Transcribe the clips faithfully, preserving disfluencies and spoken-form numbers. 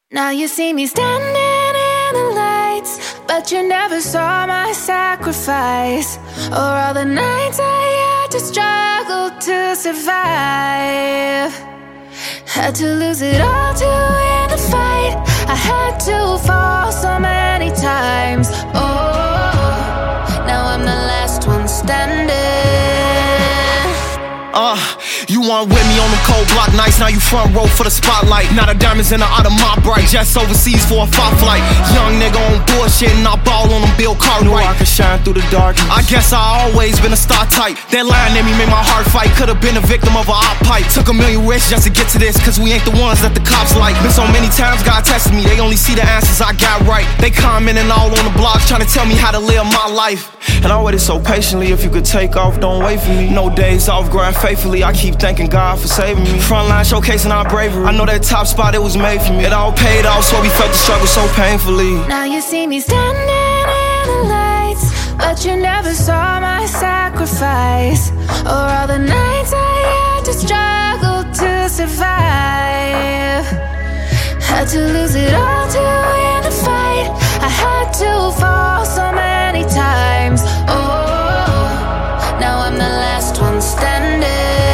Now you see me standing in the lights, but you never saw my sacrifice, or all the nights I had to struggle to survive. Had to lose it all to win the fight. I had to fall so many times. Oh, now I'm the last one standing. Uh, you weren't with me on them cold block nights. Now you front row for the spotlight. Now the diamonds in the out of my bright. Jets overseas for a fight flight. Young nigga on bullshit and I ball on them Bill Cartwright. Knew I could shine through the darkness. I guess I always been a star type. That line in me made my heart fight. Could've been a victim of a op pipe. Took a million risks just to get to this, cause we ain't the ones that the cops like. Been so many times God tested me, they only see the answers I got right. They commenting all on the blogs trying to tell me how to live my life. And I waited so patiently. If you could take off, don't wait for me. No days off, grind faithfully. I keep thanking God for saving me. Frontline showcasing our bravery. I know that top spot, it was made for me. It all paid off, so we felt the struggle so painfully. Now you see me standing in the lights, but you never saw my sacrifice, or all the nights I had to struggle to survive. Had to lose it all to win the fight. I had to fall so many times. Oh, now I'm the last one standing.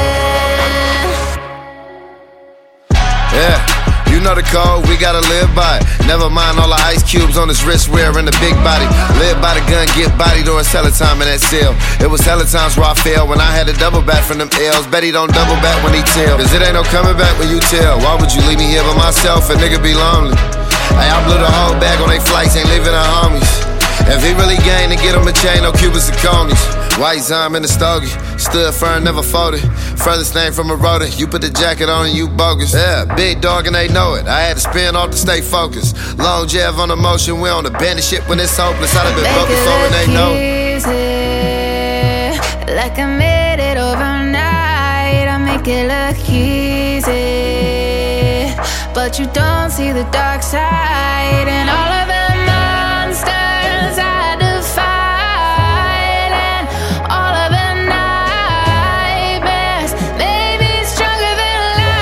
Yeah, you know the code, we gotta live by it. Never mind all the ice cubes on his wrist wearing the big body. Live by the gun, get body during hella time in that cell. It was hella times where I failed when I had to double back from them L's. Bet he don't double back when he tell, cause it ain't no coming back when you tell. Why would you leave me here by myself? A nigga be lonely. Hey, I blew the whole bag on they flights, ain't leaving the homies. If he really gained to get him a chain, no Cubans and conies. White Zime in the stogie, stood firm, never folded. Furthest thing from a rodent, you put the jacket on and you bogus. Yeah, big dog and they know it. I had to spin off to stay focused. Long Jeff on the motion, we on the bandit shit when it's hopeless. I'd have been broke before and they know it. Like I made it overnight, I make it look easy, but you don't see the dark side and all of the monsters I defied, and all of the nightmares made me stronger than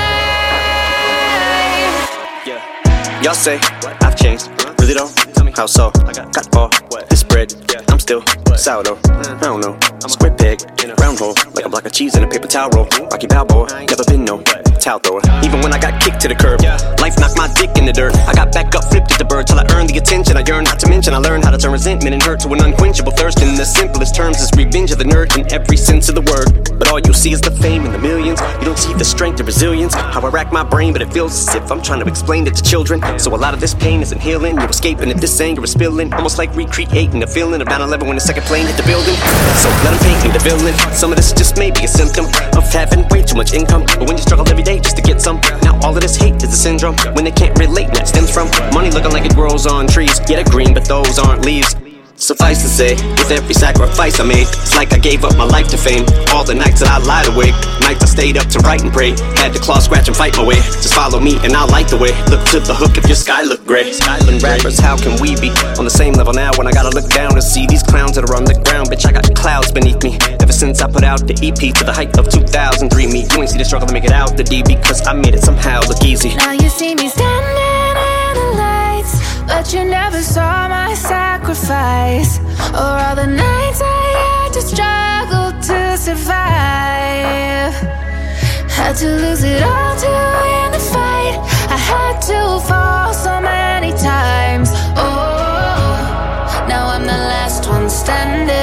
life. Yeah, y'all say I've changed, really though? How so? Got all this bread, I'm still sourdough. I don't know, square peg, round hole, like a block of cheese in a paper towel roll. Rocky Balboa, never been no towel thrower. Even when I got kicked to the curb, life knocked my dick in the dirt. I got back up, flipped at the bird till I earned the attention I yearned. Not to mention I learned how to turn resentment and hurt to an unquenchable thirst. In the simplest terms, is revenge of the nerd in every sense of the word. But all you see is the fame and the millions. You don't see the strength and resilience. How I rack my brain, but it feels as if I'm trying to explain it to children. So a lot of this pain isn't healing. You're escaping if this anger is spilling, almost like recreating the feeling of nine eleven when the second plane hit the building. So let them paint me the villain. Some of this just may be a symptom of having way too much income, but when you struggle every day just to get some, now all of this hate is a syndrome. When they can't relate, and that stems from money looking like it grows on trees. Yeah, they're green, but those aren't leaves. Suffice to say, with every sacrifice I made, it's like I gave up my life to fame. All the nights that I lied awake, nights I stayed up to write and pray. Had to claw, scratch, and fight my way. Just follow me and I'll light the way. Look to the hook if your sky look gray. Skyland rappers, how can we be on the same level now when I gotta look down to see these clowns that are on the ground? Bitch, I got clouds beneath me. Ever since I put out the E P to the height of two thousand three, me, you ain't see the struggle to make it out the D because I made it somehow look easy. Now you see me standing in the lights, but you never saw my sacrifice, or all the nights I had to struggle to survive. Had to lose it all to win the fight. I had to fall so many times. Oh, now I'm the last one standing.